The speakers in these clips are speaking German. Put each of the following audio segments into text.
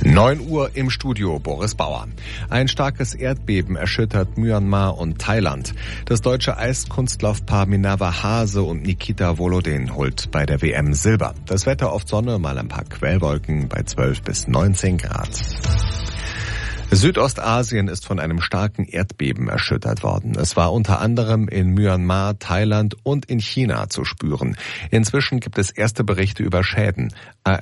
9 Uhr im Studio, Boris Bauer. Ein starkes Erdbeben erschüttert Myanmar und Thailand. Das deutsche Eiskunstlaufpaar Minerva Hase und Nikita Volodin holt bei der WM Silber. Das Wetter oft Sonne, mal ein paar Quellwolken bei 12 bis 19 Grad. Südostasien ist von einem starken Erdbeben erschüttert worden. Es war unter anderem in Myanmar, Thailand und in China zu spüren. Inzwischen gibt es erste Berichte über Schäden.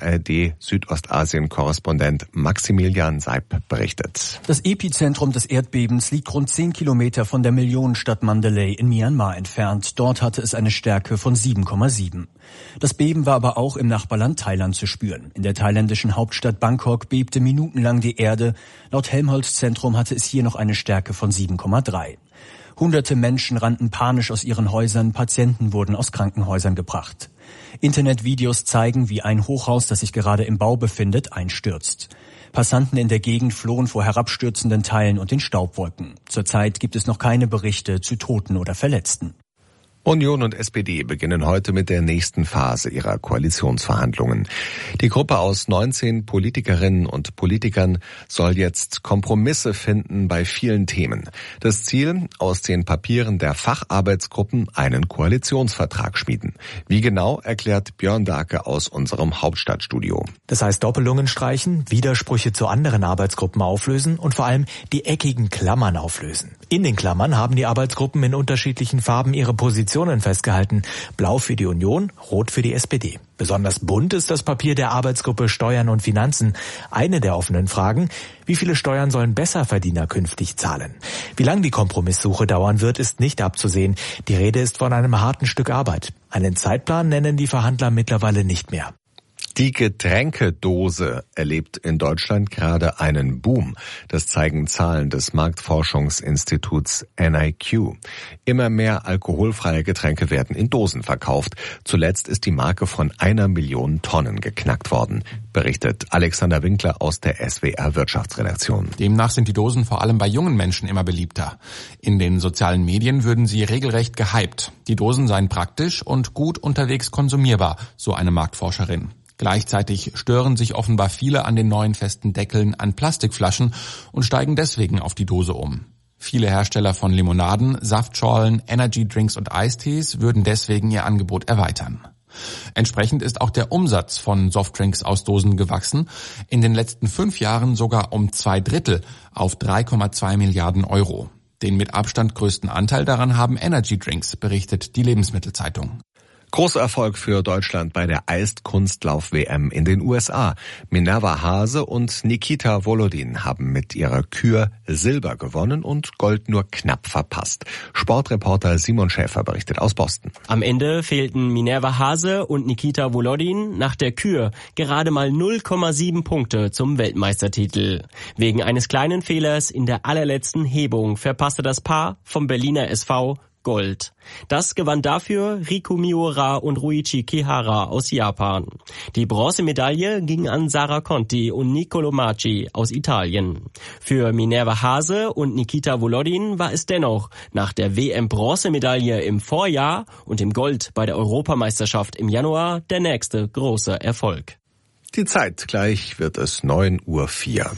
ARD-Südostasien-Korrespondent Maximilian Seib berichtet. Das Epizentrum des Erdbebens liegt rund 10 Kilometer von der Millionenstadt Mandalay in Myanmar entfernt. Dort hatte es eine Stärke von 7,7. Das Beben war aber auch im Nachbarland Thailand zu spüren. In der thailändischen Hauptstadt Bangkok bebte minutenlang die Erde. Laut Helmholtz-Zentrum hatte es hier noch eine Stärke von 7,3. Hunderte Menschen rannten panisch aus ihren Häusern, Patienten wurden aus Krankenhäusern gebracht. Internetvideos zeigen, wie ein Hochhaus, das sich gerade im Bau befindet, einstürzt. Passanten in der Gegend flohen vor herabstürzenden Teilen und den Staubwolken. Zurzeit gibt es noch keine Berichte zu Toten oder Verletzten. Union und SPD beginnen heute mit der nächsten Phase ihrer Koalitionsverhandlungen. Die Gruppe aus 19 Politikerinnen und Politikern soll jetzt Kompromisse finden bei vielen Themen. Das Ziel, aus den Papieren der Facharbeitsgruppen einen Koalitionsvertrag schmieden. Wie genau, erklärt Björn Dahlke aus unserem Hauptstadtstudio. Das heißt Doppelungen streichen, Widersprüche zu anderen Arbeitsgruppen auflösen und vor allem die eckigen Klammern auflösen. In den Klammern haben die Arbeitsgruppen in unterschiedlichen Farben ihre Positionen festgehalten. Blau für die Union, rot für die SPD. Besonders bunt ist das Papier der Arbeitsgruppe Steuern und Finanzen. Eine der offenen Fragen: Wie viele Steuern sollen Besserverdiener künftig zahlen? Wie lang die Kompromisssuche dauern wird, ist nicht abzusehen. Die Rede ist von einem harten Stück Arbeit. Einen Zeitplan nennen die Verhandler mittlerweile nicht mehr. Die Getränkedose erlebt in Deutschland gerade einen Boom. Das zeigen Zahlen des Marktforschungsinstituts NIQ. Immer mehr alkoholfreie Getränke werden in Dosen verkauft. Zuletzt ist die Marke von 1 Million Tonnen geknackt worden, berichtet Alexander Winkler aus der SWR Wirtschaftsredaktion. Demnach sind die Dosen vor allem bei jungen Menschen immer beliebter. In den sozialen Medien würden sie regelrecht gehypt. Die Dosen seien praktisch und gut unterwegs konsumierbar, so eine Marktforscherin. Gleichzeitig stören sich offenbar viele an den neuen festen Deckeln an Plastikflaschen und steigen deswegen auf die Dose um. Viele Hersteller von Limonaden, Saftschorlen, Energydrinks und Eistees würden deswegen ihr Angebot erweitern. Entsprechend ist auch der Umsatz von Softdrinks aus Dosen gewachsen, in den letzten 5 Jahren sogar um 2/3 auf 3,2 Milliarden Euro. Den mit Abstand größten Anteil daran haben Energydrinks, berichtet die Lebensmittelzeitung. Großer Erfolg für Deutschland bei der Eiskunstlauf-WM in den USA. Minerva Hase und Nikita Volodin haben mit ihrer Kür Silber gewonnen und Gold nur knapp verpasst. Sportreporter Simon Schäfer berichtet aus Boston. Am Ende fehlten Minerva Hase und Nikita Volodin nach der Kür gerade mal 0,7 Punkte zum Weltmeistertitel. Wegen eines kleinen Fehlers in der allerletzten Hebung verpasste das Paar vom Berliner SV Gold. Das gewann dafür Riku Miura und Ruichi Kihara aus Japan. Die Bronzemedaille ging an Sara Conti und Nicolo Macci aus Italien. Für Minerva Hase und Nikita Volodin war es dennoch nach der WM-Bronzemedaille im Vorjahr und dem Gold bei der Europameisterschaft im Januar der nächste große Erfolg. Die Zeit, gleich wird es 9:04 Uhr.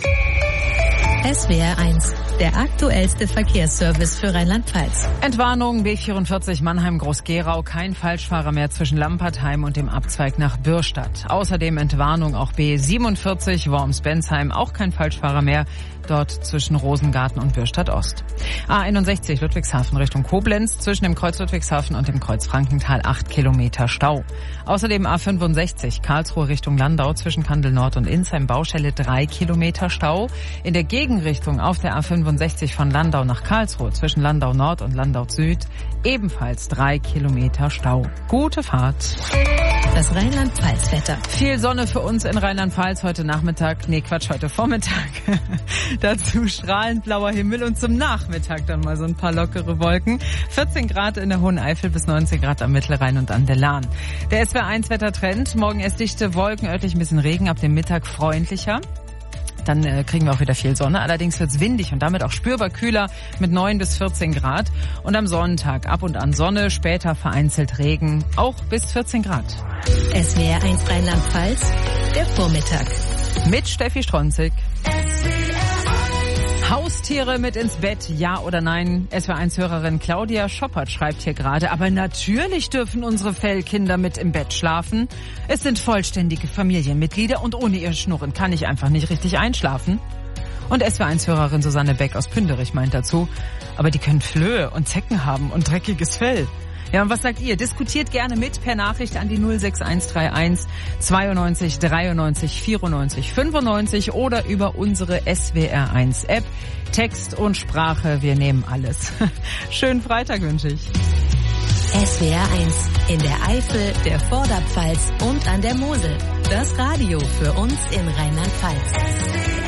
SWR 1, der aktuellste Verkehrsservice für Rheinland-Pfalz. Entwarnung B44 Mannheim-Groß-Gerau, kein Falschfahrer mehr zwischen Lampertheim und dem Abzweig nach Bürstadt. Außerdem Entwarnung auch B47 Worms-Bensheim, auch kein Falschfahrer mehr, dort zwischen Rosengarten und Bürstadt-Ost. A61 Ludwigshafen Richtung Koblenz, zwischen dem Kreuz Ludwigshafen und dem Kreuz Frankenthal 8 Kilometer Stau. Außerdem A65 Karlsruhe Richtung Landau, zwischen Kandel Nord und Insheim Baustelle 3 Kilometer Stau. In der Gegenrichtung auf der A65 von Landau nach Karlsruhe, zwischen Landau Nord und Landau Süd, ebenfalls 3 Kilometer Stau. Gute Fahrt. Das Rheinland-Pfalz-Wetter. Viel Sonne für uns in Rheinland-Pfalz heute heute Vormittag. Dazu strahlend blauer Himmel und zum Nachmittag dann mal so ein paar lockere Wolken. 14 Grad in der Hohen Eifel bis 19 Grad am Mittelrhein und an der Lahn. Der SWR 1 Wettertrend. Morgen erst dichte Wolken, örtlich ein bisschen Regen, ab dem Mittag freundlicher. Dann kriegen wir auch wieder viel Sonne. Allerdings wird es windig und damit auch spürbar kühler mit 9 bis 14 Grad. Und am Sonntag ab und an Sonne, später vereinzelt Regen, auch bis 14 Grad. SWR 1 Rheinland-Pfalz, der Vormittag. Mit Steffi Stronzig. Haustiere mit ins Bett, ja oder nein? SWR1-Hörerin Claudia Schoppert schreibt hier gerade, aber natürlich dürfen unsere Fellkinder mit im Bett schlafen. Es sind vollständige Familienmitglieder und ohne ihr Schnurren kann ich einfach nicht richtig einschlafen. Und SWR1-Hörerin Susanne Beck aus Pünderich meint dazu, aber die können Flöhe und Zecken haben und dreckiges Fell. Ja, und was sagt ihr? Diskutiert gerne mit per Nachricht an die 06131 92 93 94 95 oder über unsere SWR1-App. Text und Sprache, wir nehmen alles. Schönen Freitag wünsche ich. SWR1 in der Eifel, der Vorderpfalz und an der Mosel. Das Radio für uns in Rheinland-Pfalz.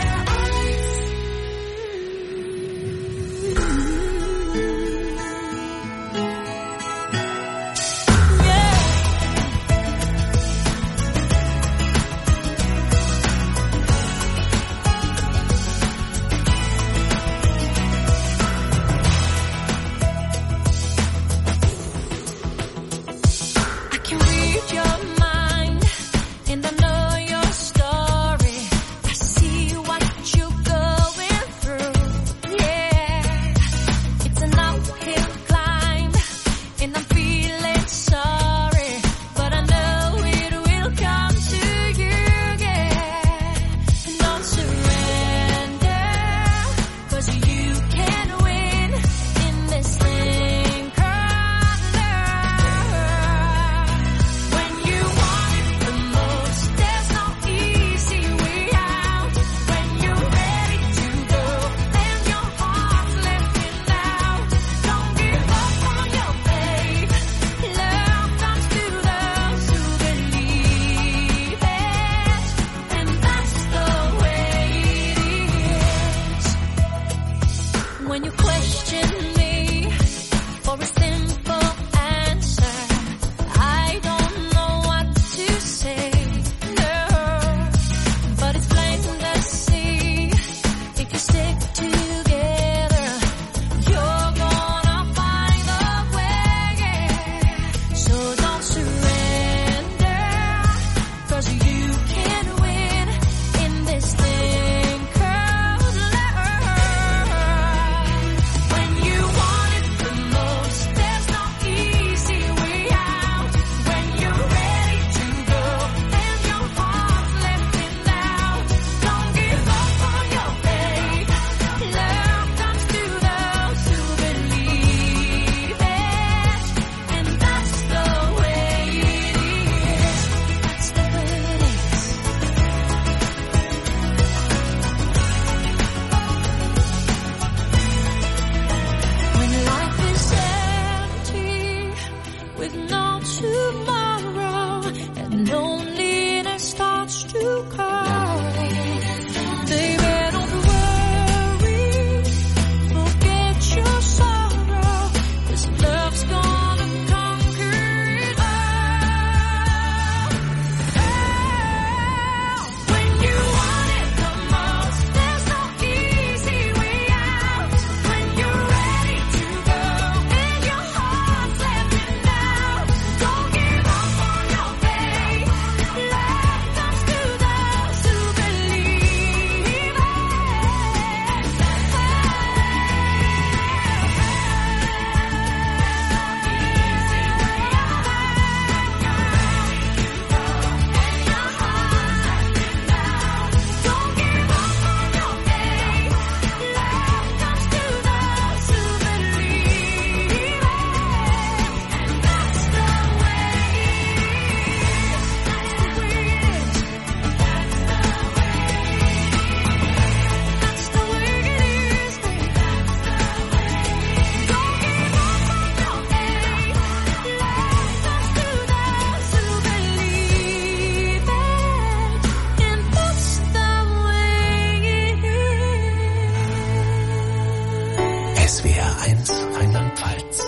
SWR1 Rheinland-Pfalz.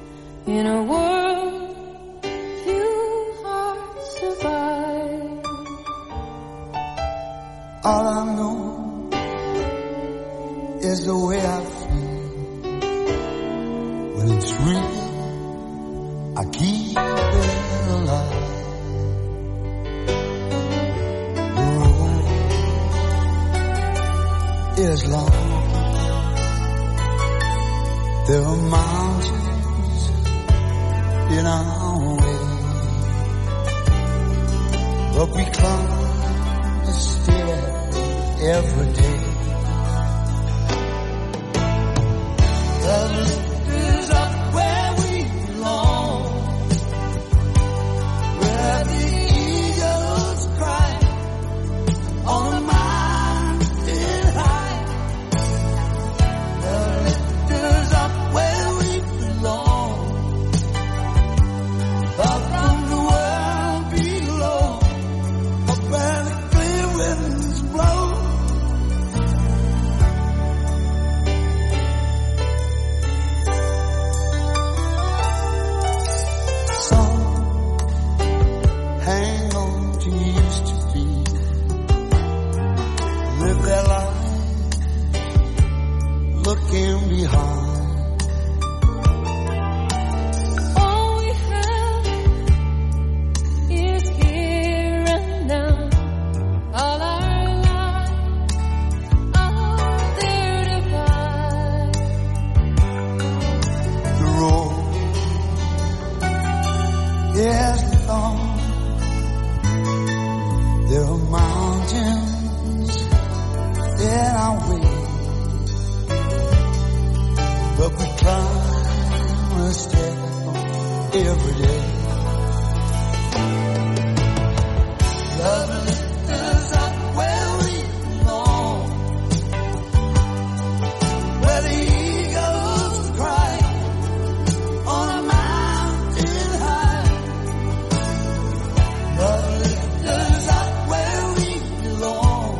In a world few hearts survive. All I know is the way I feel. When it's real, I keep it alive. The road is long. There are mountains in our way, but we climb the stair every day. The lift is up where we belong, where the eagles cry on a mountain high. The lift is up where we belong, up from the world below, up where the clear winds blow. Some hang on to used to be, live their life looking behind. All we have is here and now. All our lives are there to find. The road is long. There are mountains in our way, but we climb a step every day. Love lifts us up where we belong, where the eagles cry on a mountain high. Love lifts us up where we belong,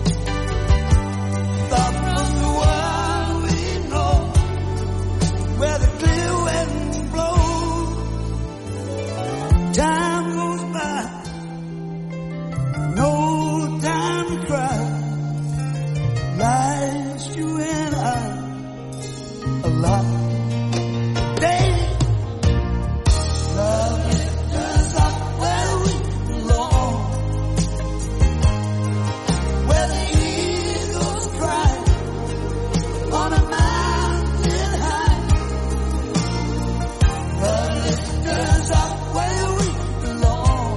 far from the world we know, where the clear winds blow. Time goes by, no time to cry. Life's you and I alive. Day, love lifts us up where we belong, where the eagles cry on a mountain high. Love lifts us up where we belong,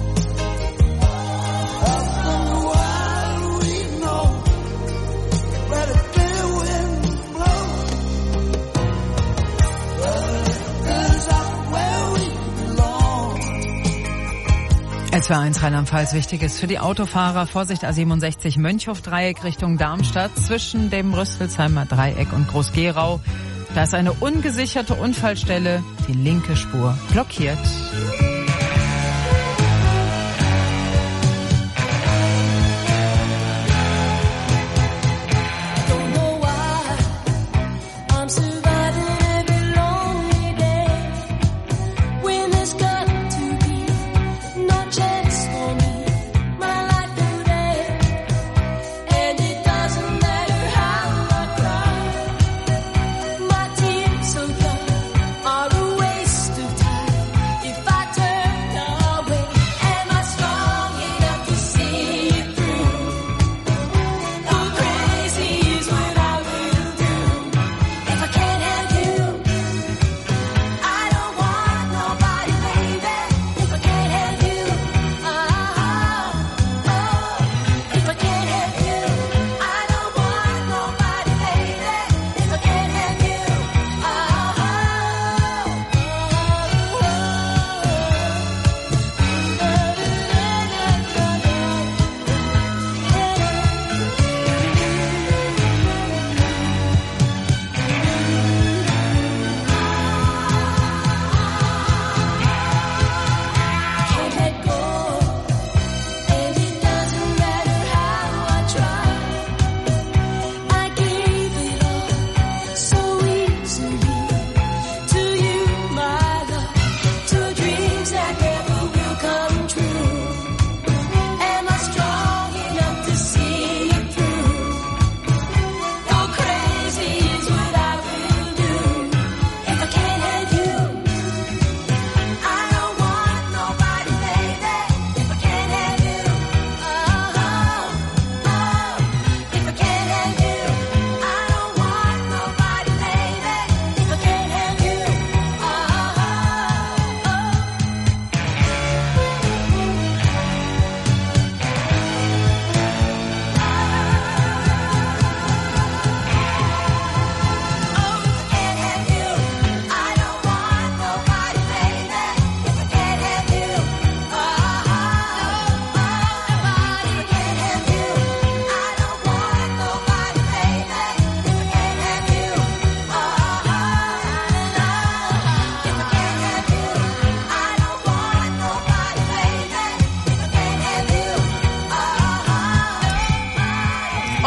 up from the world we know, where the clear winds blow. Love lifts us up where we belong. SWR1 Rheinland-Pfalz, Wichtiges für die Autofahrer. Vorsicht, A67 Mönchhof-Dreieck Richtung Darmstadt zwischen dem Rüsselsheimer Dreieck und Groß-Gerau. Da ist eine ungesicherte Unfallstelle, die linke Spur blockiert. Don't know why I'm surviving every lonely day, when there's got to be no chance for me, my life today. And it doesn't matter how I cry, my tears sometimes are a waste of time. If I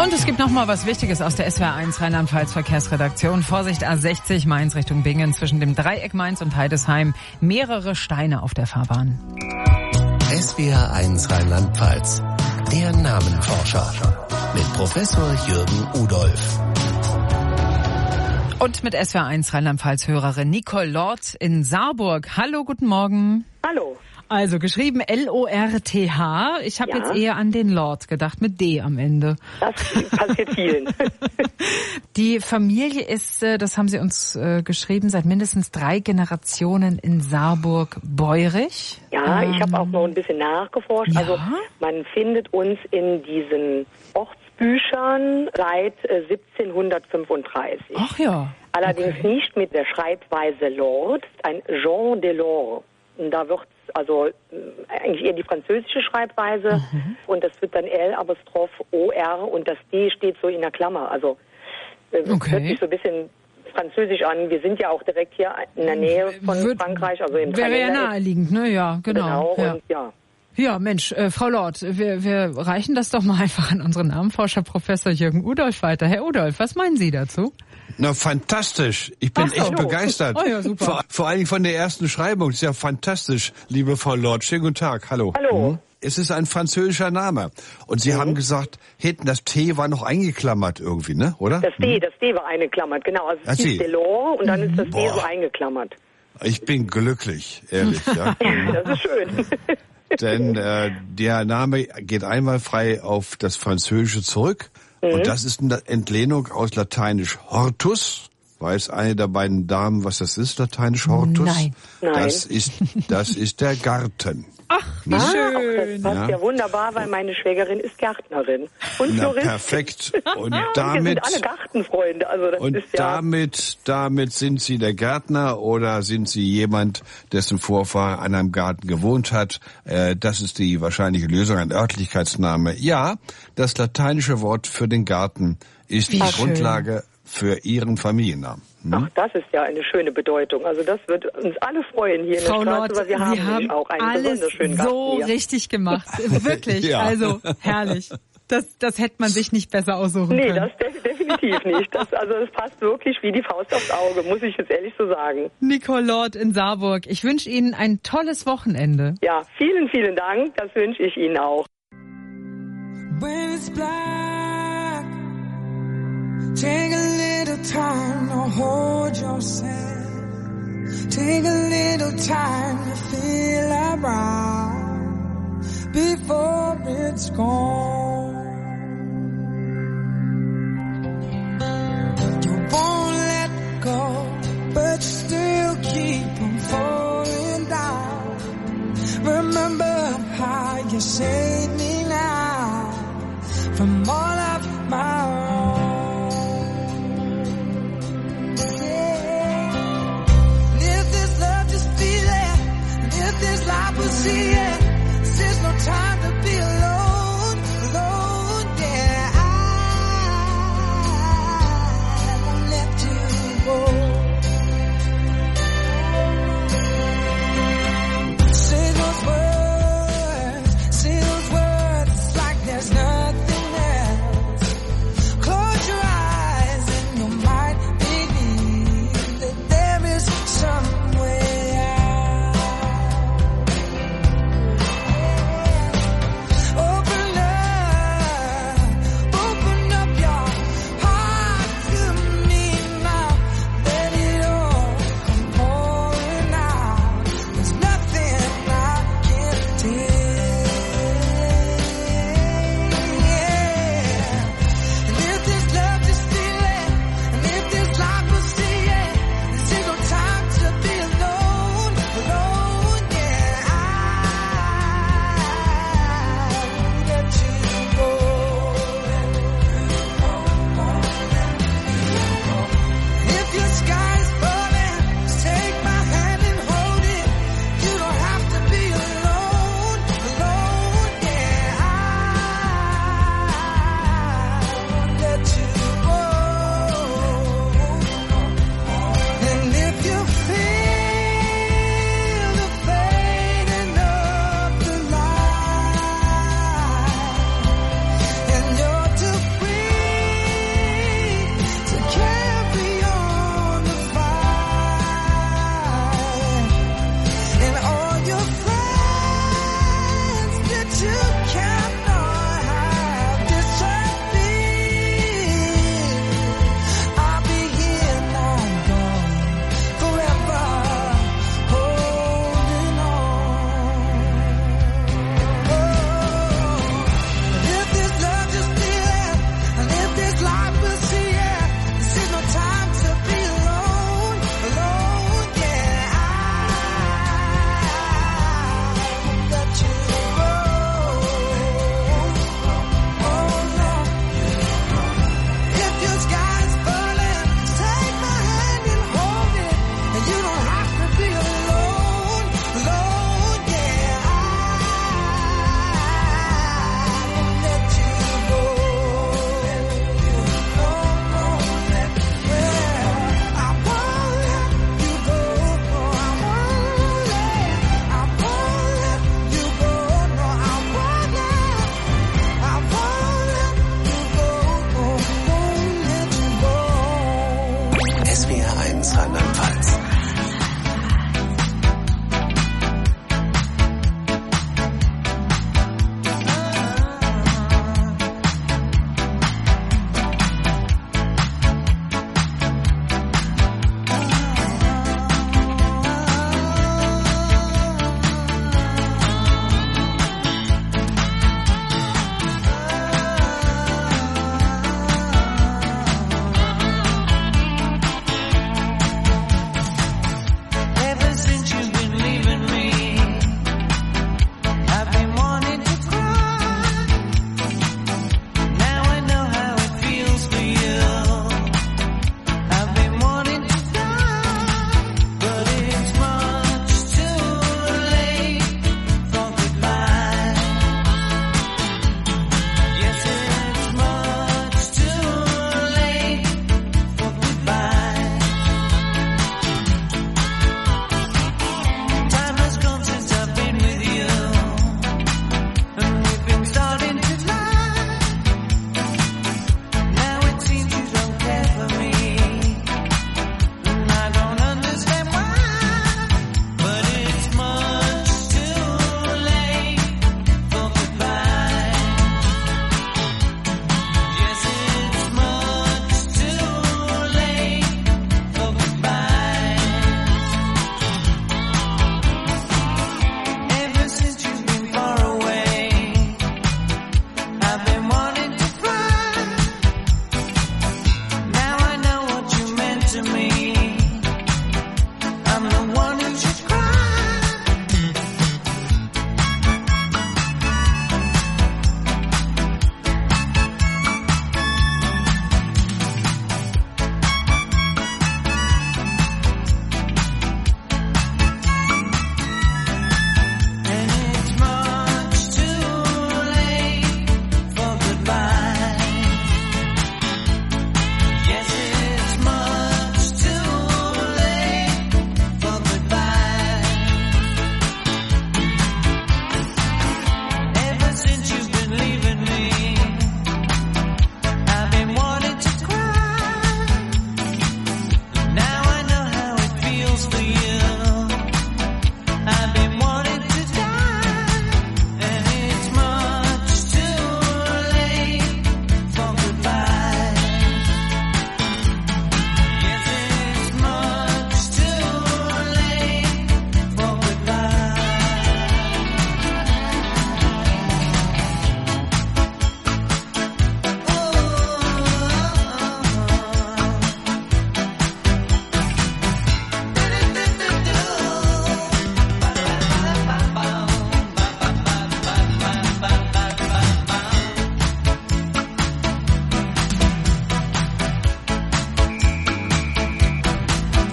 Und es gibt noch mal was Wichtiges aus der SWR1 Rheinland-Pfalz Verkehrsredaktion. Vorsicht A60 Mainz Richtung Bingen zwischen dem Dreieck Mainz und Heidesheim. Mehrere Steine auf der Fahrbahn. SWR1 Rheinland-Pfalz. Der Namenforscher. Mit Professor Jürgen Udolph. Und mit SWR1 Rheinland-Pfalz-Hörerin Nicole Lorth in Saarburg. Hallo, guten Morgen. Hallo. Also geschrieben L-O-R-T-H. Ich habe jetzt eher an den Lord gedacht, mit D am Ende. Das passiert vielen. Die Familie ist, das haben Sie uns geschrieben, seit mindestens 3 Generationen in Saarburg-Bäurig. Ja, ich habe auch noch ein bisschen nachgeforscht. Ja? Also man findet uns in diesen Ortsbüchern seit 1735. Ach ja. Allerdings nicht mit der Schreibweise Lord, ein Jean de Lord. Und da wird also eigentlich eher die französische Schreibweise und das wird dann L'-O-R und das D steht so in der Klammer. Also hört sich so ein bisschen französisch an. Wir sind ja auch direkt hier in der Nähe von Frankreich, also im Wäre ja naheliegend, ne? Ja, genau. Und Ja, Mensch, Frau Lorth, wir reichen das doch mal einfach an unseren Namenforscher Professor Jürgen Udolph weiter. Herr Udolph, was meinen Sie dazu? Na, fantastisch. Ich bin echt begeistert. Oh ja, super. Vor allen Dingen von der ersten Schreibung. Das ist ja fantastisch, liebe Frau Lorth. Schönen guten Tag. Hallo. Hallo. Es ist ein französischer Name. Und Sie haben gesagt, hinten das T war noch eingeklammert irgendwie, ne? Oder? Das D war eingeklammert, genau. Also es hieß Delors und dann ist das D so eingeklammert. Ich bin glücklich, ehrlich. Ja. Das ist schön. Denn der Name geht einwandfrei auf das Französische zurück. Und das ist eine Entlehnung aus Lateinisch Hortus. Weiß eine der beiden Damen, was das ist, Lateinisch Hortus? Nein. Das ist der Garten. Ach, wie schön. Das passt ja wunderbar, weil meine Schwägerin ist Gärtnerin und Floristin. Perfekt. Und wir damit sind alle Gartenfreunde. Also das ist ja damit sind Sie der Gärtner oder sind Sie jemand, dessen Vorfahr an einem Garten gewohnt hat? Das ist die wahrscheinliche Lösung, ein Örtlichkeitsname. Ja, das lateinische Wort für den Garten ist die Grundlage für Ihren Familiennamen. Ach, das ist ja eine schöne Bedeutung. Also das wird uns alle freuen hier in der Straße, weil wir haben auch einen besonders schönen Garten so hier. Richtig gemacht. Wirklich. Also herrlich. Das hätte man sich nicht besser aussuchen können. Nee, das definitiv nicht. Das passt wirklich wie die Faust aufs Auge, muss ich jetzt ehrlich so sagen. Nicole Lorth in Saarburg. Ich wünsche Ihnen ein tolles Wochenende. Ja, vielen, vielen Dank. Das wünsche ich Ihnen auch. When it's black, take a little time to hold yourself. Take a little time to feel around before it's gone. You won't let go, but still keep on falling down. Remember how you saved me now from all of my own. This life will see it. There's no time to be alone, yeah. I won't let you go. Say those words, it's like there's nothing there.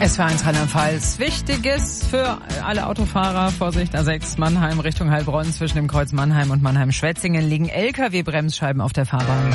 SWR1 Rheinland-Pfalz. Wichtiges für alle Autofahrer. Vorsicht, A6 Mannheim Richtung Heilbronn. Zwischen dem Kreuz Mannheim und Mannheim-Schwetzingen liegen LKW-Bremsscheiben auf der Fahrbahn.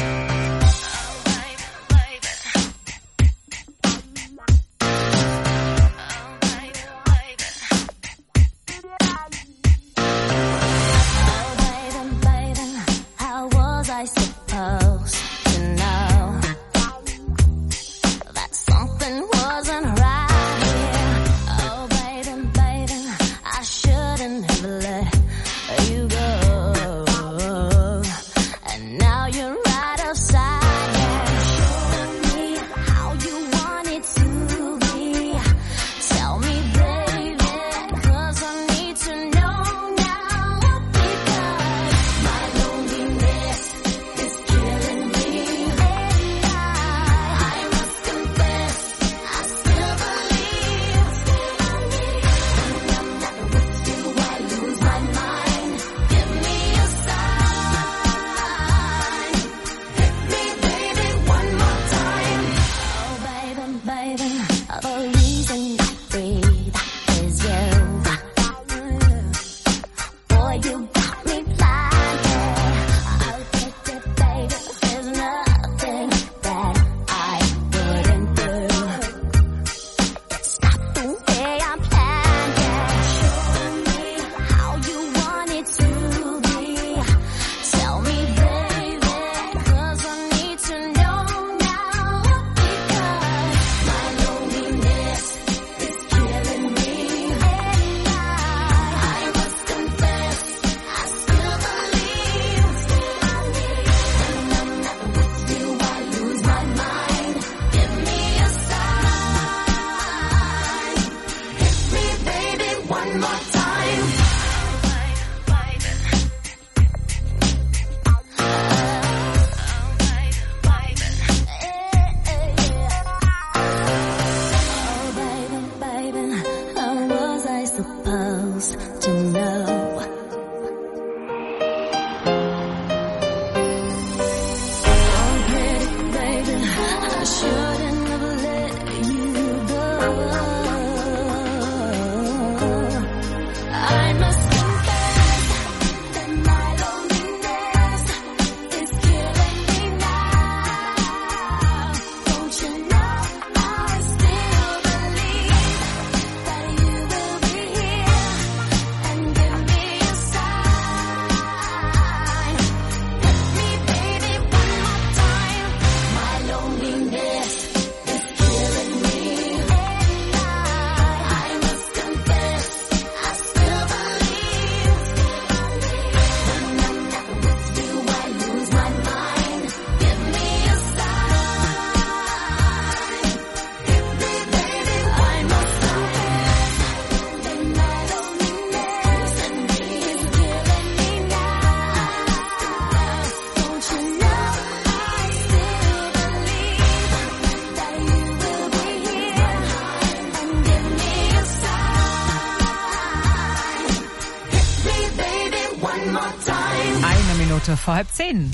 Vor 9:30.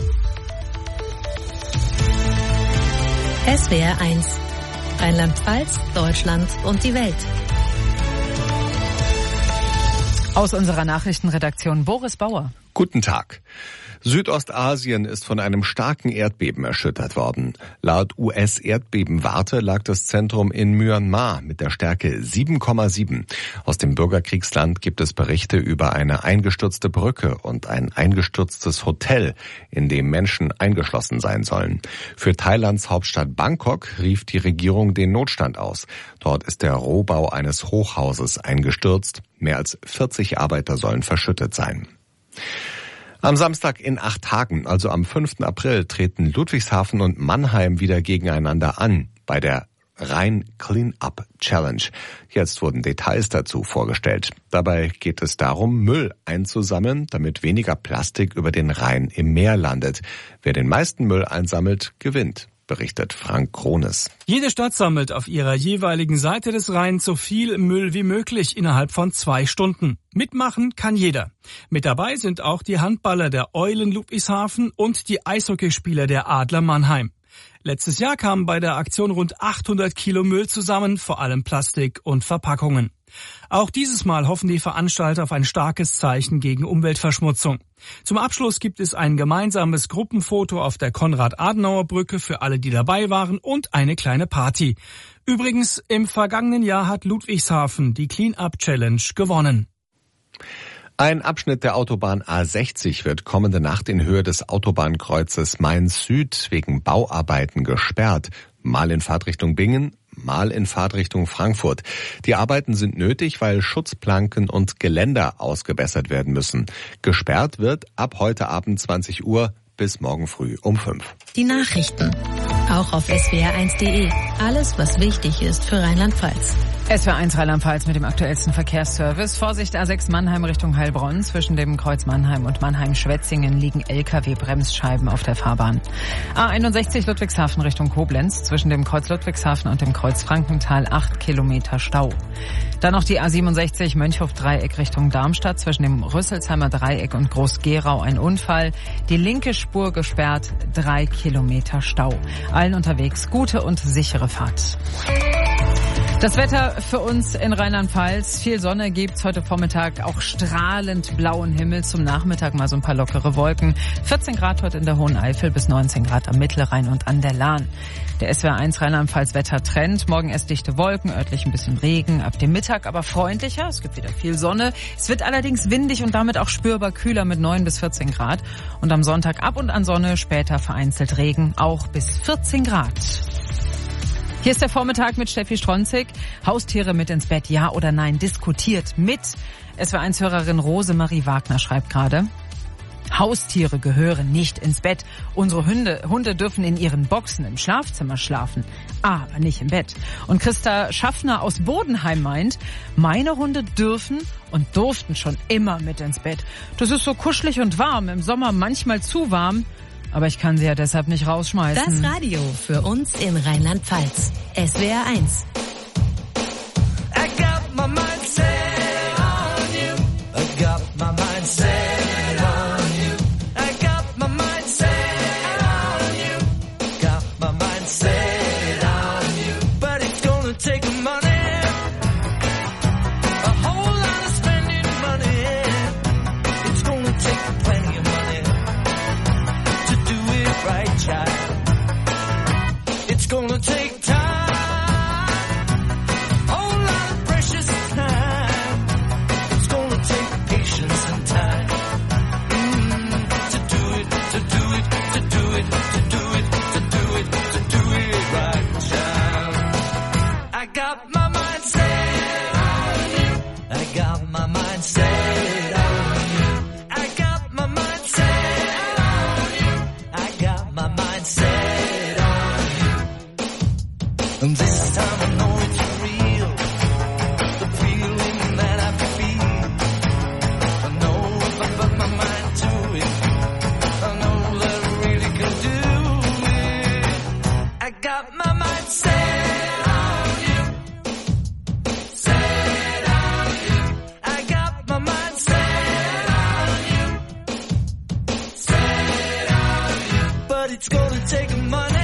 SWR1 Rheinland-Pfalz, Deutschland und die Welt. Aus unserer Nachrichtenredaktion Boris Bauer. Guten Tag. Südostasien ist von einem starken Erdbeben erschüttert worden. Laut US-Erdbebenwarte lag das Zentrum in Myanmar mit der Stärke 7,7. Aus dem Bürgerkriegsland gibt es Berichte über eine eingestürzte Brücke und ein eingestürztes Hotel, in dem Menschen eingeschlossen sein sollen. Für Thailands Hauptstadt Bangkok rief die Regierung den Notstand aus. Dort ist der Rohbau eines Hochhauses eingestürzt. Mehr als 40 Arbeiter sollen verschüttet sein. Am Samstag in 8 Tagen, also am 5. April, treten Ludwigshafen und Mannheim wieder gegeneinander an bei der Rhein Clean-Up Challenge. Jetzt wurden Details dazu vorgestellt. Dabei geht es darum, Müll einzusammeln, damit weniger Plastik über den Rhein im Meer landet. Wer den meisten Müll einsammelt, gewinnt, berichtet Frank Krones. Jede Stadt sammelt auf ihrer jeweiligen Seite des Rheins so viel Müll wie möglich innerhalb von 2 Stunden. Mitmachen kann jeder. Mit dabei sind auch die Handballer der Eulen Ludwigshafen und die Eishockeyspieler der Adler Mannheim. Letztes Jahr kamen bei der Aktion rund 800 Kilo Müll zusammen, vor allem Plastik und Verpackungen. Auch dieses Mal hoffen die Veranstalter auf ein starkes Zeichen gegen Umweltverschmutzung. Zum Abschluss gibt es ein gemeinsames Gruppenfoto auf der Konrad-Adenauer-Brücke für alle, die dabei waren, und eine kleine Party. Übrigens, im vergangenen Jahr hat Ludwigshafen die Clean-Up-Challenge gewonnen. Ein Abschnitt der Autobahn A60 wird kommende Nacht in Höhe des Autobahnkreuzes Mainz-Süd wegen Bauarbeiten gesperrt. Mal in Fahrtrichtung Bingen, mal in Fahrtrichtung Frankfurt. Die Arbeiten sind nötig, weil Schutzplanken und Geländer ausgebessert werden müssen. Gesperrt wird ab heute Abend 20 Uhr bis morgen früh um 5. Die Nachrichten. Auch auf swr1.de. Alles, was wichtig ist für Rheinland-Pfalz. SWR1 Rheinland-Pfalz mit dem aktuellsten Verkehrsservice. Vorsicht A6 Mannheim Richtung Heilbronn. Zwischen dem Kreuz Mannheim und Mannheim-Schwetzingen liegen LKW-Bremsscheiben auf der Fahrbahn. A61 Ludwigshafen Richtung Koblenz. Zwischen dem Kreuz Ludwigshafen und dem Kreuz Frankenthal 8 Kilometer Stau. Dann noch die A67 Mönchhof-Dreieck Richtung Darmstadt. Zwischen dem Rüsselsheimer Dreieck und Groß-Gerau ein Unfall. Die linke Spur gesperrt, 3 Kilometer Stau. Allen unterwegs gute und sichere Fahrt. Das Wetter für uns in Rheinland-Pfalz. Viel Sonne gibt's heute Vormittag, auch strahlend blauen Himmel. Zum Nachmittag mal so ein paar lockere Wolken. 14 Grad heute in der Hohen Eifel, bis 19 Grad am Mittelrhein und an der Lahn. Der SWR1 Rheinland-Pfalz Wettertrend. Morgen erst dichte Wolken, örtlich ein bisschen Regen. Ab dem Mittag aber freundlicher. Es gibt wieder viel Sonne. Es wird allerdings windig und damit auch spürbar kühler mit 9 bis 14 Grad. Und am Sonntag ab und an Sonne, später vereinzelt Regen, auch bis 14 Grad. Hier ist der Vormittag mit Steffi Stronzig. Haustiere mit ins Bett, ja oder nein, diskutiert mit. SWR1-Hörerin Rosemarie Wagner schreibt gerade: Haustiere gehören nicht ins Bett. Unsere Hunde dürfen in ihren Boxen im Schlafzimmer schlafen, aber nicht im Bett. Und Christa Schaffner aus Bodenheim meint, meine Hunde dürfen und durften schon immer mit ins Bett. Das ist so kuschelig und warm, im Sommer manchmal zu warm. Aber ich kann sie ja deshalb nicht rausschmeißen. Das Radio für uns in Rheinland-Pfalz. SWR1. I got my mind set on you. I got my mind set on you. I got my mind set on you. Got my mind set on you. But it's gonna take money. A whole lot of spending money. It's gonna take plenty of money. Right, child. It's gonna take time, whole lot of precious time. It's gonna take patience and time to do it, to do it, to do it, to do it, to do it, to do it right, child. I got my mind set on you. I got my mind set on you. I got my mind set. My mind set on you. And this time I know it's real. The feeling that I feel. I know if I put my mind to it, I know that I really can do it. I got my mind set on you. Set on you. I got my mind set on you. Set on you. But it's gonna take money.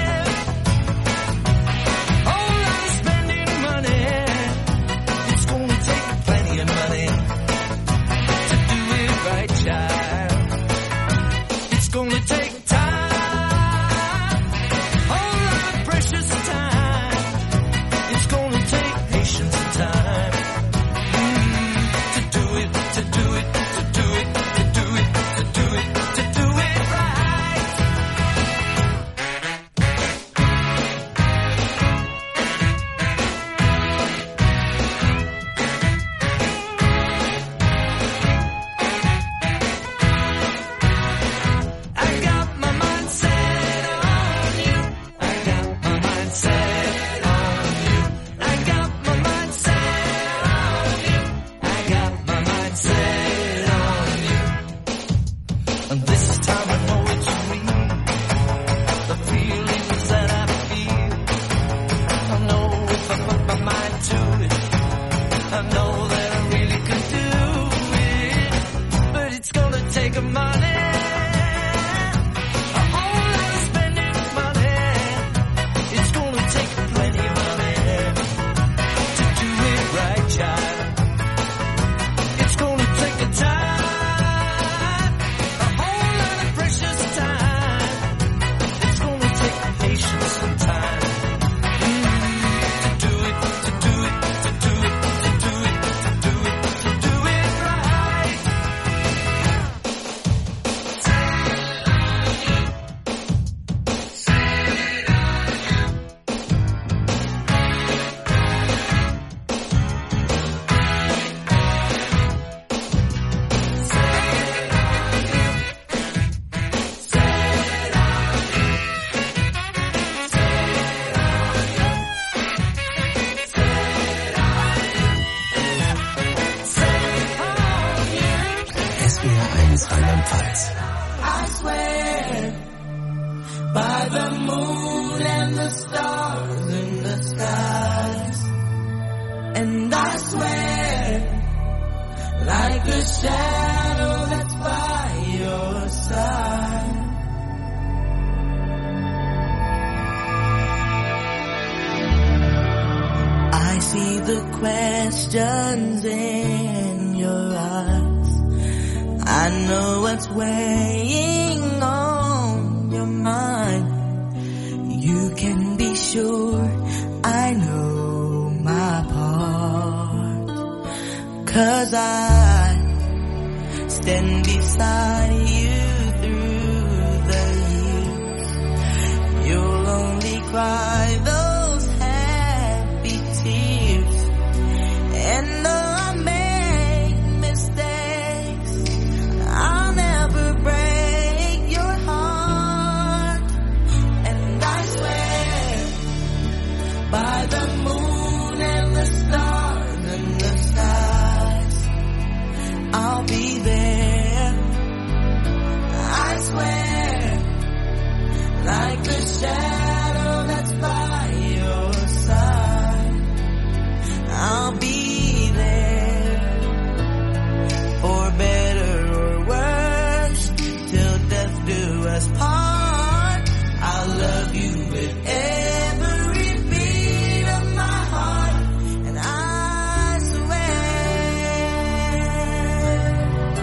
Whole lot of spending money. It's gonna take plenty of money to do it right, child. It's gonna take time, whole lot of precious time. It's gonna take patience and time to do it, to do it, to do it, to do it, to do it, to do it right. by the moon and the stars in the skies. And I swear, like a shadow that's by your side. I see the questions in your eyes. I know what's weighing on your mind. You can be sure I know my part. 'Cause I stand beside you through the years. You'll only cry those happy tears. And though I make mistakes, I'll never break your heart. And I swear, by the moon and the stars and the skies, I'll be there. I swear, like a shadow that's by your side, I'll be there. For better or worse, till death do us part. I'll love you with every beat of my heart. And I swear,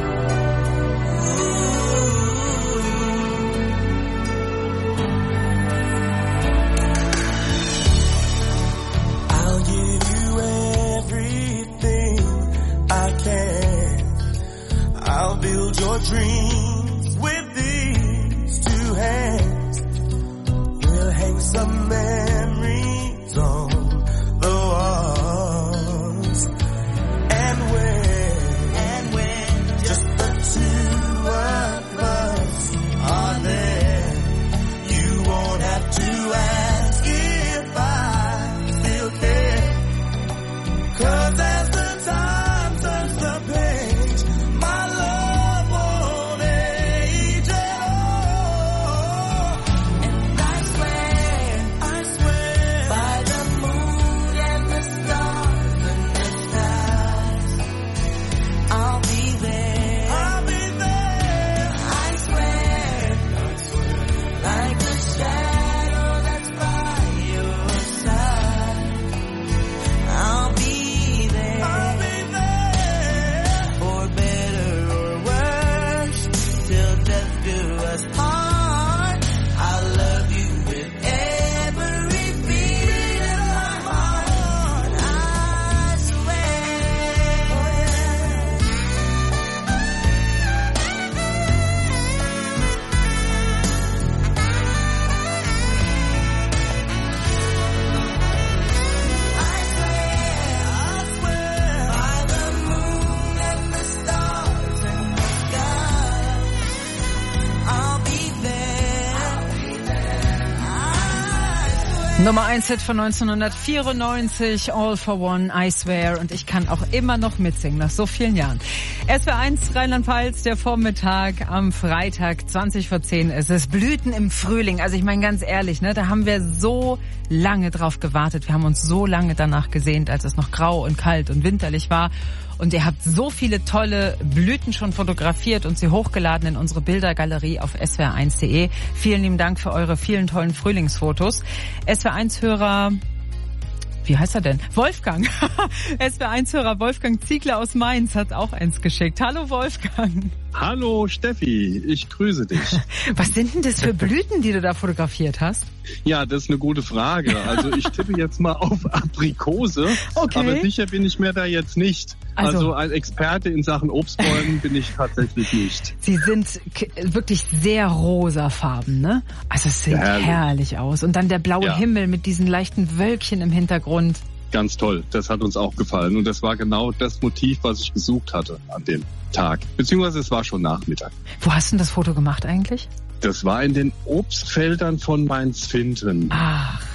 I'll give you everything I can. I'll build your dreams with these two hands. We'll hang some memories on the walls. And when just the two of us are there, you won't have to ask if I still care. 'Cause as the time turns the page, my love won't age at all. And I swear, by the moon and the stars and the skies, I'll be there. I swear, like a shadow that's by your side, I'll be there. For better or worse, till death do us part. I'll love you with every beat of my heart. I swear, by the moon and the stars and the skies, I'll be there. Nummer 1 Hit von 1994, All for One, I Swear. Und ich kann auch immer noch mitsingen, nach so vielen Jahren. SWR1 Rheinland-Pfalz, der Vormittag am Freitag, 20:10. Es ist Blüten im Frühling. Also ich meine ganz ehrlich, ne, da haben wir so lange drauf gewartet. Wir haben uns so lange danach gesehnt, als es noch grau und kalt und winterlich war. Und ihr habt so viele tolle Blüten schon fotografiert und sie hochgeladen in unsere Bildergalerie auf swr1.de. Vielen lieben Dank für eure vielen tollen Frühlingsfotos. SWR1-Hörer, wie heißt er denn? Wolfgang. SWR1-Hörer Wolfgang Ziegler aus Mainz hat auch eins geschickt. Hallo Wolfgang. Hallo Steffi, ich grüße dich. Was sind denn das für Blüten, die du da fotografiert hast? Ja, das ist eine gute Frage. Also ich tippe jetzt mal auf Aprikose, okay, aber sicher bin ich mir da jetzt nicht. Also als Experte in Sachen Obstbäumen bin ich tatsächlich nicht. Sie sind wirklich sehr rosafarben, ne? Also es sieht herrlich aus. Und dann der blaue Himmel mit diesen leichten Wölkchen im Hintergrund. Ganz toll, das hat uns auch gefallen. Und das war genau das Motiv, was ich gesucht hatte an dem Tag. Beziehungsweise es war schon Nachmittag. Wo hast du denn das Foto gemacht eigentlich? Das war in den Obstfeldern von Mainz-Finthen. Ach.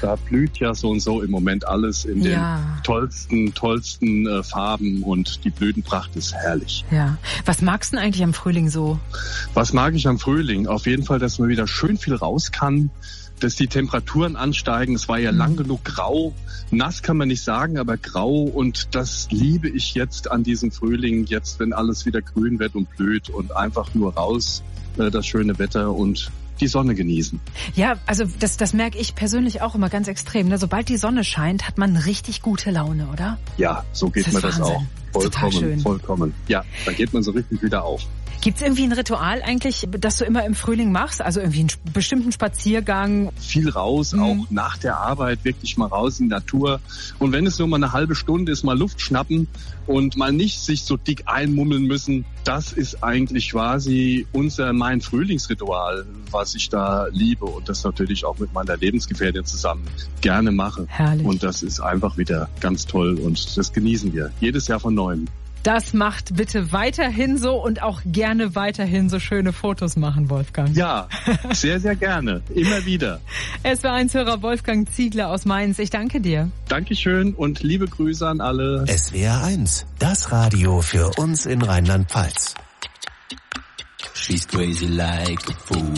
Da blüht ja so und so im Moment alles in den tollsten Farben und die Blütenpracht ist herrlich. Ja. Was magst du denn eigentlich am Frühling so? Was mag ich am Frühling? Auf jeden Fall, dass man wieder schön viel raus kann, dass die Temperaturen ansteigen. Es war ja lang genug grau. Nass kann man nicht sagen, aber grau. Und das liebe ich jetzt an diesem Frühling, jetzt wenn alles wieder grün wird und blüht und einfach nur raus, das schöne Wetter und die Sonne genießen. Ja, also das merke ich persönlich auch immer ganz extrem. Ne? Sobald die Sonne scheint, hat man richtig gute Laune, oder? Ja, so geht mir das auch. Vollkommen. Ja, da geht man so richtig wieder auf. Gibt's irgendwie ein Ritual eigentlich, das du immer im Frühling machst? Also irgendwie einen bestimmten Spaziergang? Viel raus, auch nach der Arbeit, wirklich mal raus in die Natur. Und wenn es nur mal eine halbe Stunde ist, mal Luft schnappen und mal nicht sich so dick einmummeln müssen. Das ist eigentlich quasi mein Frühlingsritual, was ich da liebe und das natürlich auch mit meiner Lebensgefährtin zusammen gerne mache. Herrlich. Und das ist einfach wieder ganz toll und das genießen wir jedes Jahr von Neuem. Das macht bitte weiterhin so und auch gerne weiterhin so schöne Fotos machen, Wolfgang. Ja, sehr, sehr gerne. Immer wieder. SWR1-Hörer Wolfgang Ziegler aus Mainz, ich danke dir. Dankeschön und liebe Grüße an alle. SWR1, das Radio für uns in Rheinland-Pfalz. She's crazy like a fool.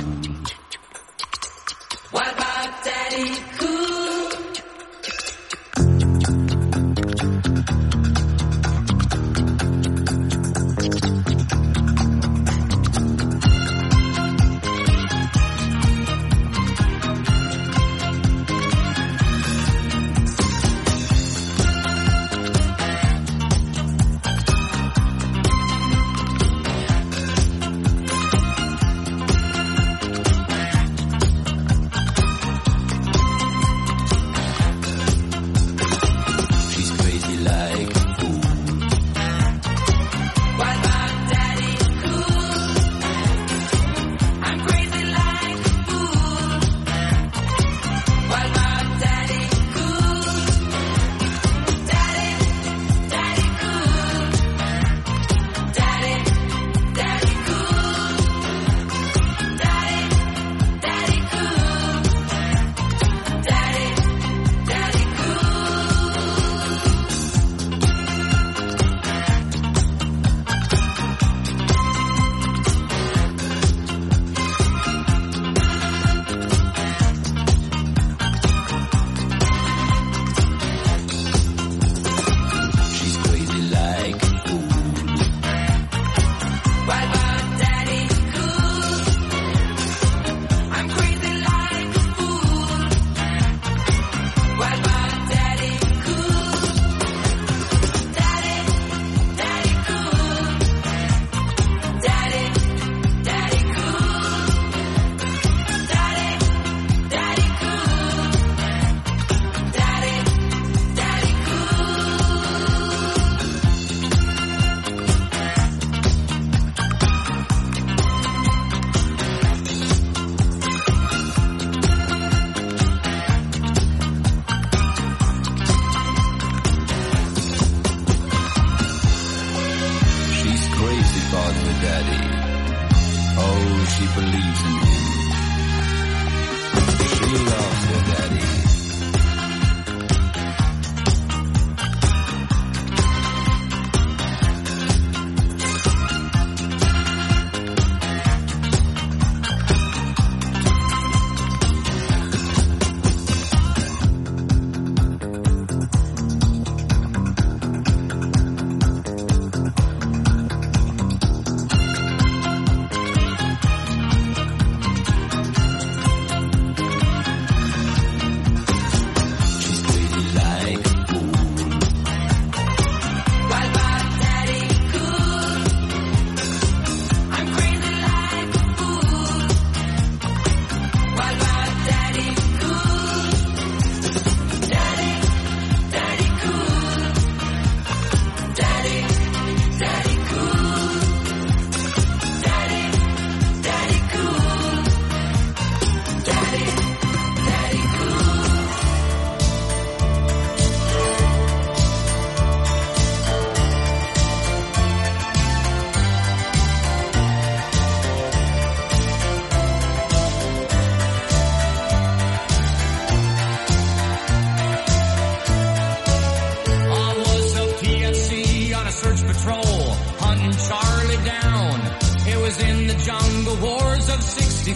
What about Daddy Cool?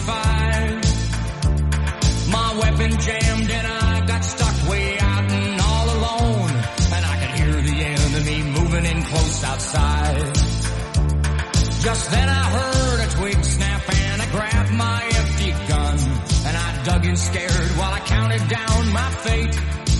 45. My weapon jammed and I got stuck way out and all alone. And I could hear the enemy moving in close outside. Just then I heard a twig snap and I grabbed my empty gun. And I dug in scared while I counted down my fate.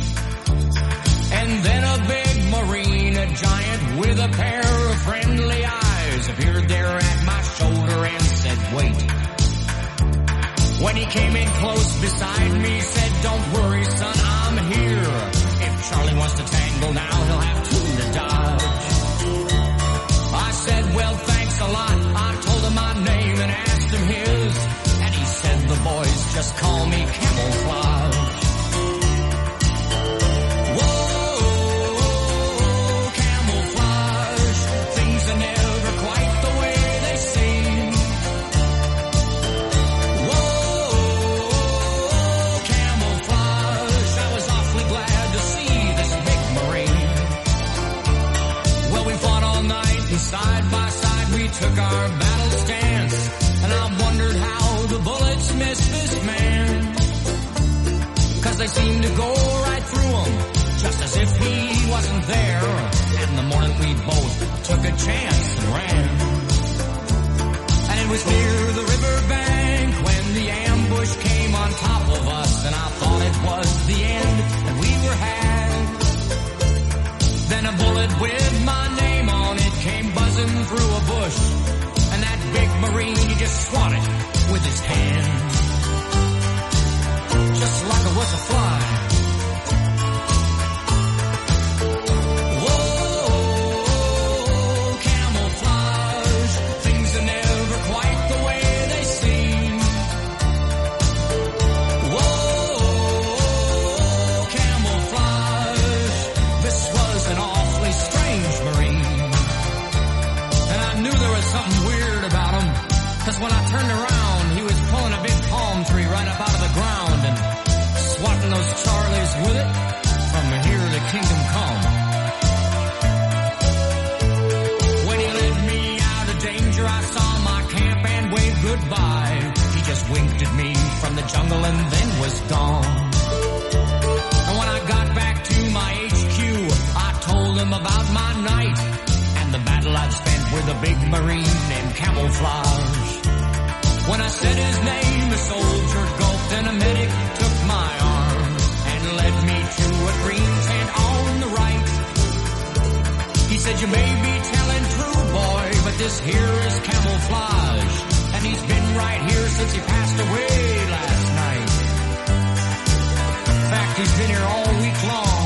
And then a big Marine, a giant with a pair of friendly eyes, appeared there at my shoulder and said, wait. When he came in close beside me, said, don't worry, son, I'm here. If Charlie wants to tangle now, he'll have two to dodge. I said, well, thanks a lot. I told him my name and asked him his. And he said, the boys just call me Camouflage. Side by side we took our battle stance, and I wondered how the bullets missed this man. Cause they seemed to go right through him, just as if he wasn't there. And the morning we both took a chance and ran. And it was near the riverbank when the ambush came on top of us, and I thought it was the end, and we were had. Then a bullet with my name on it came buzzing through a bush, and that big Marine, he just swatted with his hand, just like it was a fly. Whoa, camouflage, things are never quite the way they seem. Whoa, camouflage, this was an awfully strange Marine. Something weird about him, cause when I turned around, he was pulling a big palm tree right up out of the ground and swatting those Charlies with it from here to kingdom come. When he led me out of danger, I saw my camp and waved goodbye. He just winked at me from the jungle and then was gone. And when I got back to my HQ, I told him about my night and the battle I'd spent with a big Marine named Camouflage. When I said his name, a soldier gulped and a medic took my arm and led me to a green tent on the right. He said, you may be telling true, boy, but this here is Camouflage, and he's been right here since he passed away last night. In fact, he's been here all week long.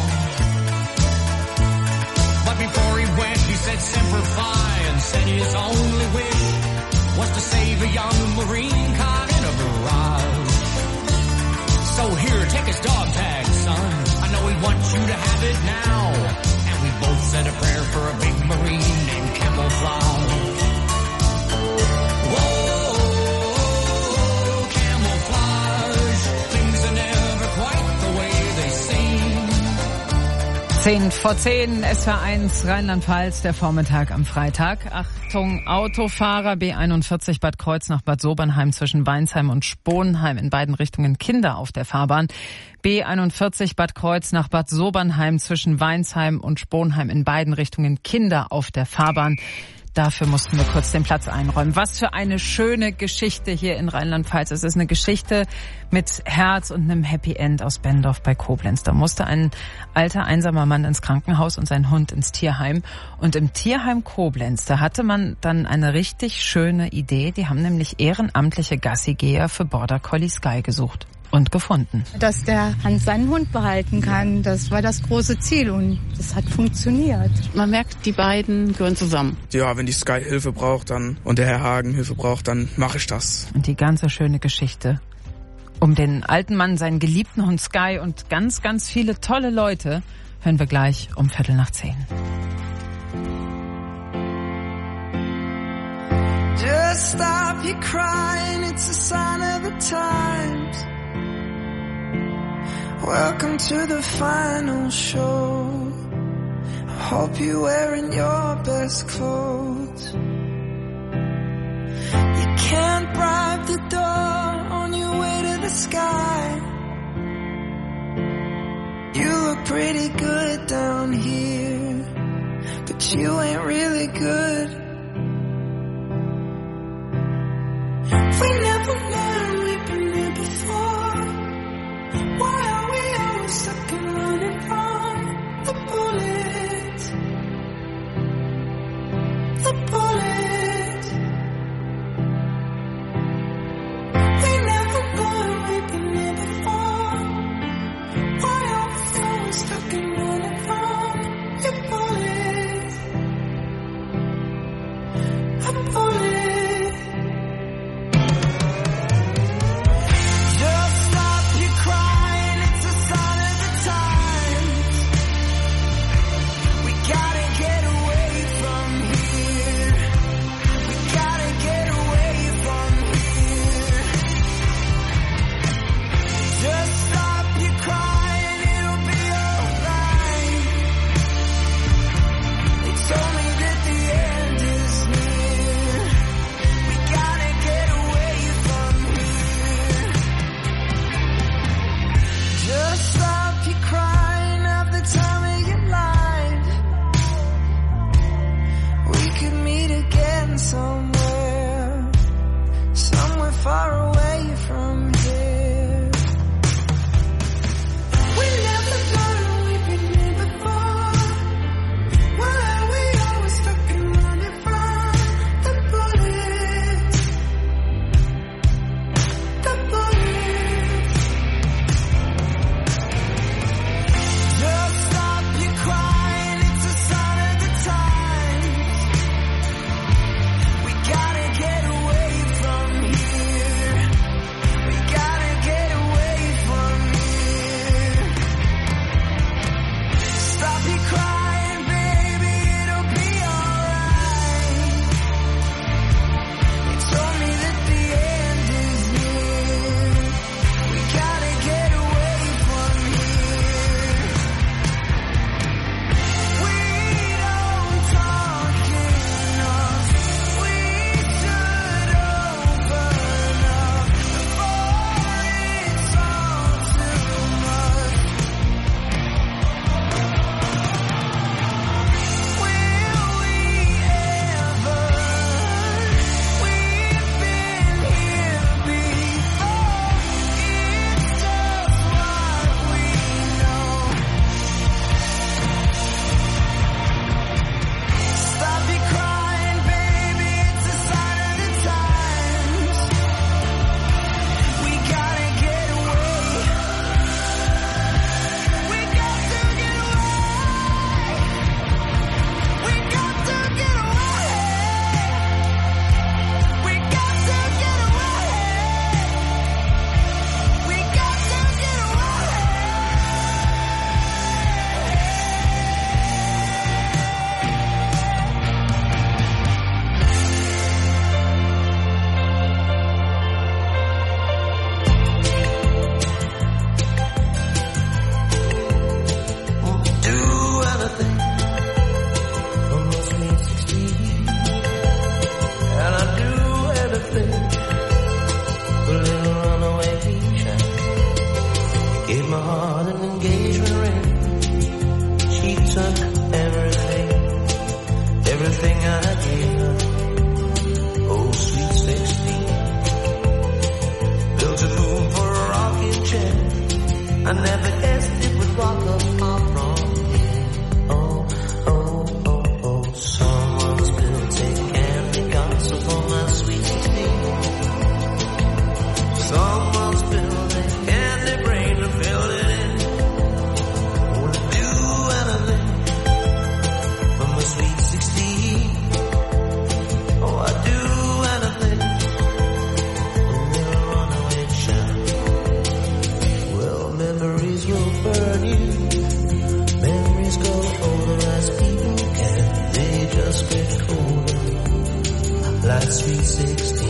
But before he went, he said Semper Fi, and said his only wish was to save a young Marine caught in a barrage. So here, take his dog tag, son. I know he wants you to have it now. And we both said a prayer for a big Marine named Camouflage. Whoa, camouflage, things are never quite the way they seem. 10 vor 10, SWR1 Rheinland-Pfalz, der Vormittag am Freitag. Achtung, Autofahrer, B41 Bad Kreuznach Bad Sobernheim zwischen Weinsheim und Sponheim, in beiden Richtungen Kinder auf der Fahrbahn. B41 Bad Kreuznach Bad Sobernheim zwischen Weinsheim und Sponheim, in beiden Richtungen Kinder auf der Fahrbahn. Dafür mussten wir kurz den Platz einräumen. Was für eine schöne Geschichte hier in Rheinland-Pfalz. Es ist eine Geschichte mit Herz und einem Happy End aus Benndorf bei Koblenz. Da musste ein alter, einsamer Mann ins Krankenhaus und sein Hund ins Tierheim. Und im Tierheim Koblenz, da hatte man dann eine richtig schöne Idee. Die haben nämlich ehrenamtliche Gassigeher für Border Collie Sky gesucht. Und gefunden. Dass der Hans seinen Hund behalten kann, das war das große Ziel und das hat funktioniert. Man merkt, die beiden gehören zusammen. Ja, wenn die Sky Hilfe braucht dann und der Herr Hagen Hilfe braucht, dann mache ich das. Und die ganze schöne Geschichte um den alten Mann, seinen geliebten Hund Sky und ganz, ganz viele tolle Leute hören wir gleich um 9:15. Just stop your crying, it's a sign of the times. Welcome to the final show. I hope you're wearing your best clothes. You can't bribe the door the sky. You look pretty good down here, but you ain't really good. We never learned we've been here before. Why are we always stuck and running from the bullets? The bullets. We never learned we've been here before. Why are we always stuck and running from your bullets? A bullet. Somewhere far away from here. We never learned we've been here before. Why are we always stuck and running from the bullets? The bullets. Just stop your crying, it's a sign of the times. We gotta get away from here. We gotta get away from here. Stop your crying, baby, it'll be alright. You told me that the end is near. We gotta get away from here. We don't talk enough. We should open up before it's all too much. Will we ever? We've been here before. It's just what we know. Stop your crying, baby, it's a sign of the times. We gotta get away. We got to get away. We got to get away. We got to get away. We got to get away. Do anything for my sweet 16. And I do anything for a little runaway shine. Gave my heart an engagement ring. She took everything, everything I gave her. Oh, sweet 16. Built a moon for a rocking chair. I never guessed it would rock up my wrong here. Oh, oh, oh, oh. Someone's built a candy castle for my sweet 16. Someone's built a candy brain to fill it in. Would do anything for my sweet 16. Oh, I'd do anything for a little runaway child. Well, memories will burn you. Memories go older as people can. They just get colder, like sweet 16.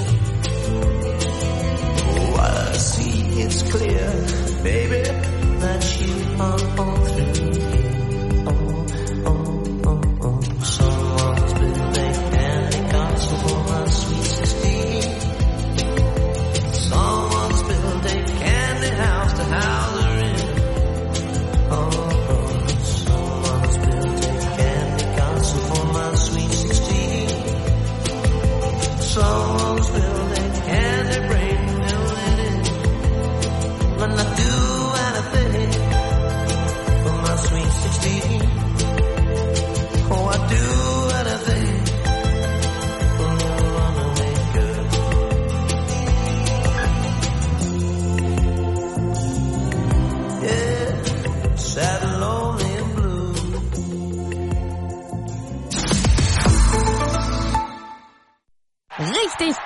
Oh, I see it's clear, baby, that you are all through here. Oh, oh, oh, oh. Someone's built a candy castle for my sweet 16. Someone's built a candy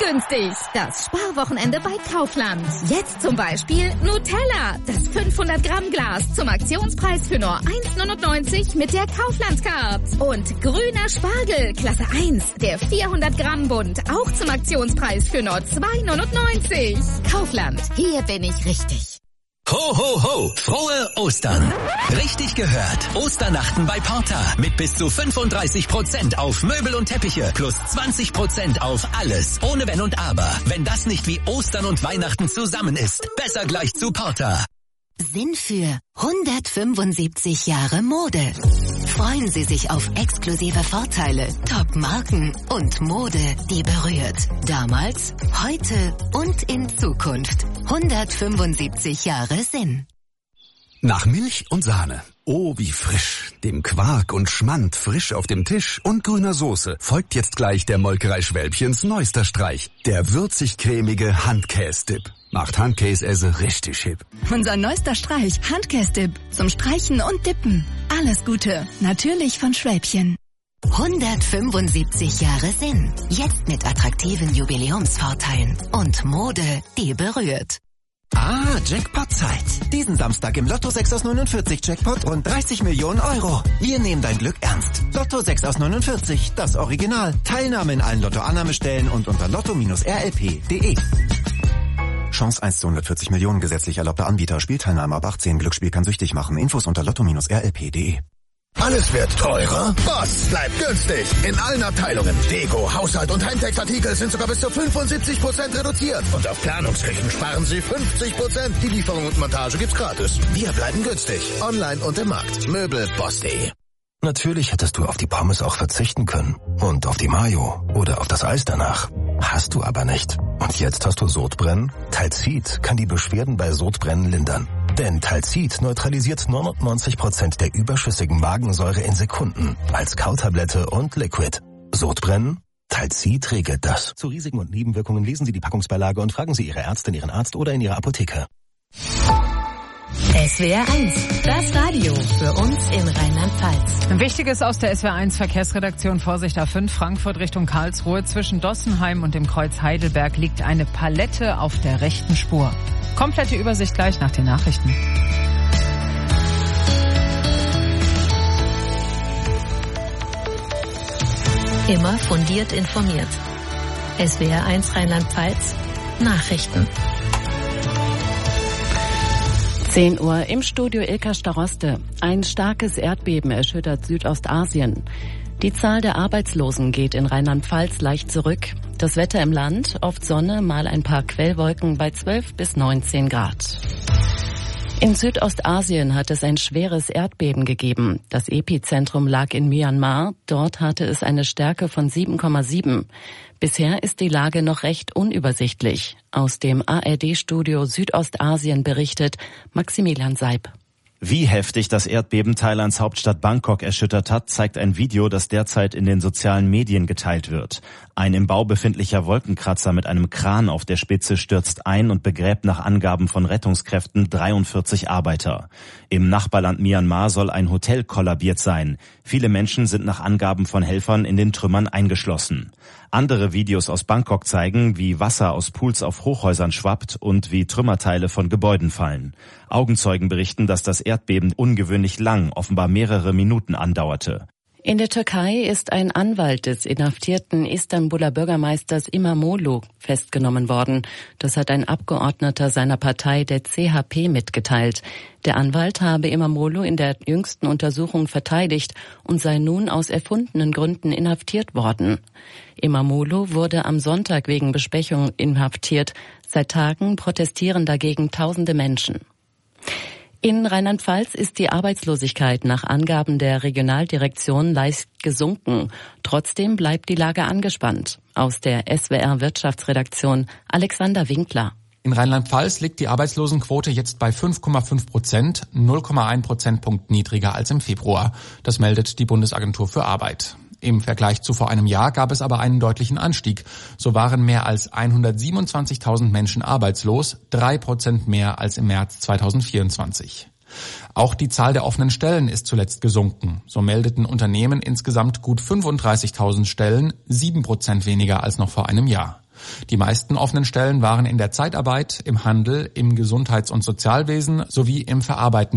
günstig. Das Sparwochenende bei Kaufland. Jetzt zum Beispiel Nutella, das 500 Gramm Glas zum Aktionspreis für nur 1,99 mit der Kaufland-Card. Und grüner Spargel, Klasse 1, der 400 Gramm Bund, auch zum Aktionspreis für nur 2,99. Kaufland, hier bin ich richtig. Ho, ho, ho! Frohe Ostern! Richtig gehört. Osternachten bei Porta. Mit bis zu 35% auf Möbel und Teppiche. Plus 20% auf alles. Ohne Wenn und Aber. Wenn das nicht wie Ostern und Weihnachten zusammen ist. Besser gleich zu Porta. Sinn für 175 Jahre Mode. Freuen Sie sich auf exklusive Vorteile, Top-Marken und Mode, die berührt. Damals, heute und in Zukunft. 175 Jahre Sinn. Nach Milch und Sahne. Oh, wie frisch. Dem Quark und Schmand frisch auf dem Tisch und grüner Soße folgt jetzt gleich der Molkerei Schwälbchens neuester Streich. Der würzig-cremige Handkäse-Dip. Macht Handkäse richtig hip. Unser neuester Streich, Handkäse-Dip. Zum Streichen und Dippen. Alles Gute. Natürlich von Schwälbchen. 175 Jahre Sinn. Jetzt mit attraktiven Jubiläumsvorteilen. Und Mode, die berührt. Ah, Jackpot-Zeit. Diesen Samstag im Lotto 6 aus 49 Jackpot und 30 Millionen Euro. Wir nehmen dein Glück ernst. Lotto 6 aus 49, das Original. Teilnahme in allen Lotto-Annahmestellen und unter lotto-rlp.de. Chance 1 zu 140 Millionen, gesetzlich erlaubter Anbieter. Spielteilnahme ab 18. Glücksspiel kann süchtig machen. Infos unter lotto-rlp.de. Alles wird teurer, Boss bleibt günstig. In allen Abteilungen. Deko, Haushalt und Heimtextartikel sind sogar bis zu 75% reduziert. Und auf Planungsküchen sparen Sie 50%. Die Lieferung und Montage gibt's gratis. Wir bleiben günstig. Online und im Markt. Möbelboss.de. Natürlich hättest du auf die Pommes auch verzichten können. Und auf die Mayo. Oder auf das Eis danach. Hast du aber nicht. Und jetzt hast du Sodbrennen? Talzid kann die Beschwerden bei Sodbrennen lindern. Denn Talzid neutralisiert 99% der überschüssigen Magensäure in Sekunden. Als Kautablette und Liquid. Sodbrennen? Talzid regelt das. Zu Risiken und Nebenwirkungen lesen Sie die Packungsbeilage und fragen Sie Ihre Ärztin, Ihren Arzt oder in Ihrer Apotheke. SWR 1, das Radio für uns in Rheinland-Pfalz. Wichtiges aus der SWR 1 Verkehrsredaktion. Vorsicht A5, Frankfurt Richtung Karlsruhe. Zwischen Dossenheim und dem Kreuz Heidelberg liegt eine Palette auf der rechten Spur. Komplette Übersicht gleich nach den Nachrichten. Immer fundiert informiert. SWR 1 Rheinland-Pfalz, Nachrichten. 10 Uhr im Studio Ilka Staroste. Ein starkes Erdbeben erschüttert Südostasien. Die Zahl der Arbeitslosen geht in Rheinland-Pfalz leicht zurück. Das Wetter im Land, oft Sonne, mal ein paar Quellwolken bei 12 bis 19 Grad. In Südostasien hat es ein schweres Erdbeben gegeben. Das Epizentrum lag in Myanmar. Dort hatte es eine Stärke von 7,7. Bisher ist die Lage noch recht unübersichtlich. Aus dem ARD-Studio Südostasien berichtet Maximilian Seib. Wie heftig das Erdbeben Thailands Hauptstadt Bangkok erschüttert hat, zeigt ein Video, das derzeit in den sozialen Medien geteilt wird. Ein im Bau befindlicher Wolkenkratzer mit einem Kran auf der Spitze stürzt ein und begräbt nach Angaben von Rettungskräften 43 Arbeiter. Im Nachbarland Myanmar soll ein Hotel kollabiert sein. Viele Menschen sind nach Angaben von Helfern in den Trümmern eingeschlossen. Andere Videos aus Bangkok zeigen, wie Wasser aus Pools auf Hochhäusern schwappt und wie Trümmerteile von Gebäuden fallen. Augenzeugen berichten, dass das Erdbeben ungewöhnlich lang, offenbar mehrere Minuten andauerte. In der Türkei ist ein Anwalt des inhaftierten Istanbuler Bürgermeisters İmamoğlu festgenommen worden. Das hat ein Abgeordneter seiner Partei, der CHP, mitgeteilt. Der Anwalt habe İmamoğlu in der jüngsten Untersuchung verteidigt und sei nun aus erfundenen Gründen inhaftiert worden. İmamoğlu wurde am Sonntag wegen Bestechung inhaftiert. Seit Tagen protestieren dagegen tausende Menschen. In Rheinland-Pfalz ist die Arbeitslosigkeit nach Angaben der Regionaldirektion leicht gesunken. Trotzdem bleibt die Lage angespannt. Aus der SWR Wirtschaftsredaktion Alexander Winkler. In Rheinland-Pfalz liegt die Arbeitslosenquote jetzt bei 5,5%, 0,1 Prozentpunkt niedriger als im Februar. Das meldet die Bundesagentur für Arbeit. Im Vergleich zu vor einem Jahr gab es aber einen deutlichen Anstieg. So waren mehr als 127.000 Menschen arbeitslos, 3% mehr als im März 2024. Auch die Zahl der offenen Stellen ist zuletzt gesunken. So meldeten Unternehmen insgesamt gut 35.000 Stellen, 7% weniger als noch vor einem Jahr. Die meisten offenen Stellen waren in der Zeitarbeit, im Handel, im Gesundheits- und Sozialwesen sowie im verarbeitenden